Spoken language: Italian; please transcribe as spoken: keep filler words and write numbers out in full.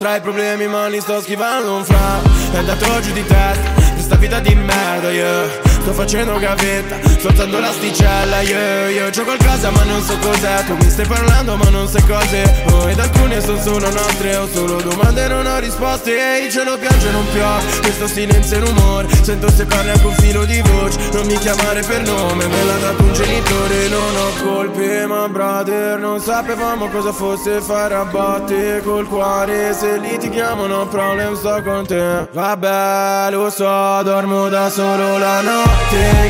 Tra i problemi ma li sto schivando un fra. È andato giù di testa, questa vita di merda, yeah. Sto facendo gavetta, sto alzando l'asticella, yeah, yeah. C'ho qualcosa ma non so cos'è. Tu mi stai parlando ma non sai cose. Oh, ed alcune sono solo nostre. Ho solo domande e non ho risposte. E il cielo piange non piove, questo silenzio è rumore. Sento se parli anche un filo di voce. Non mi chiamare per nome, me l'ha dato un genitore. Non ho colpe ma brother, non sapevamo cosa fosse fare a botte col cuore. Se litighiamo no problem, sto con te. Vabbè lo so, dormo da solo la notte.